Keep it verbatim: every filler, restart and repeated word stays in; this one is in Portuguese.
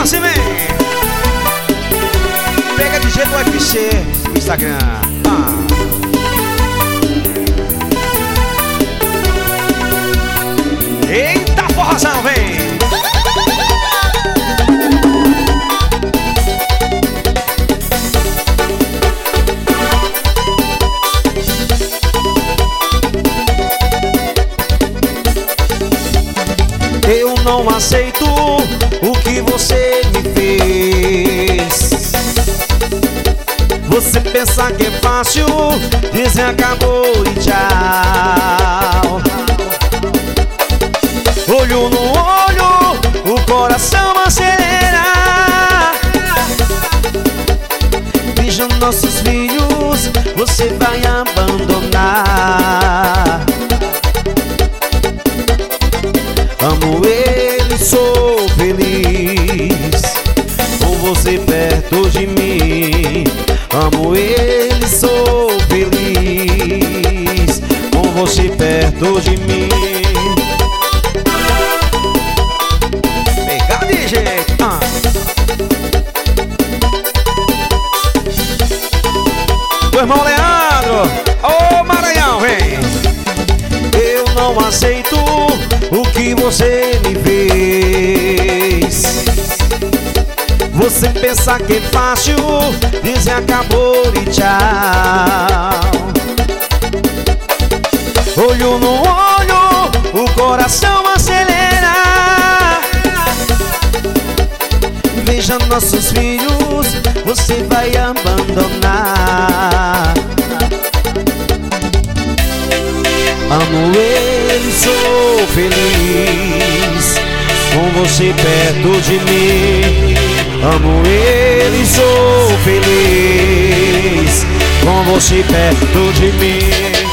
assim, vem. Pega de jeito U F C no Instagram. Ah. Eita, forrozão, vem. Eu não aceito o que você me fez. Você pensa que é fácil dizer acabou e tchau. Olho no olho, o coração acelera. Veja nossos filhos, você vai abandonar. Amo ele, sou feliz com você perto de mim. Amo ele, sou feliz com você perto de mim. Pegada de jeito, ah. O irmão Leandro, ô Maranhão, vem. Eu não aceito o que você me fez. Você pensa que é fácil dizer acabou e tchau. Olho no olho, o coração acelera. Veja nossos filhos, você vai abandonar. Amo ele, sou feliz com você perto de mim. Amo ele, sou feliz com você perto de mim.